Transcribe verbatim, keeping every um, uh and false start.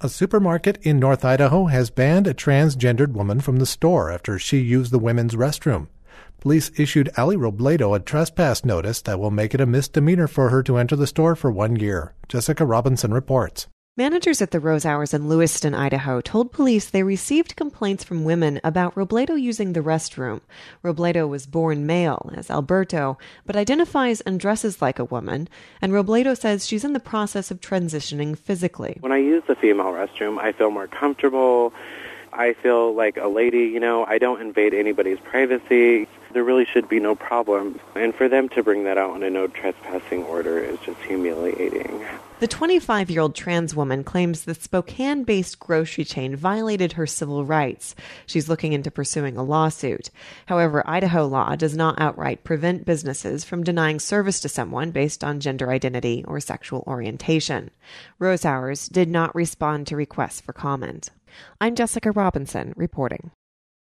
A supermarket in North Idaho has banned a transgendered woman from the store after she used the women's restroom. Police issued Ali Robledo a trespass notice that will make it a misdemeanor for her to enter the store for one year. Jessica Robinson reports. Managers at the Rose Hours in Lewiston, Idaho, told police they received complaints from women about Robledo using the restroom. Robledo was born male, as Alberto, but identifies and dresses like a woman, and Robledo says she's in the process of transitioning physically. When I use the female restroom, I feel more comfortable. I feel like a lady, you know, I don't invade anybody's privacy. There really should be no problem. And for them to bring that out on a no trespassing order is just humiliating. The twenty-five-year-old trans woman claims the Spokane-based grocery chain violated her civil rights. She's looking into pursuing a lawsuit. However, Idaho law does not outright prevent businesses from denying service to someone based on gender identity or sexual orientation. Rose Hours did not respond to requests for comment. I'm Jessica Robinson, reporting.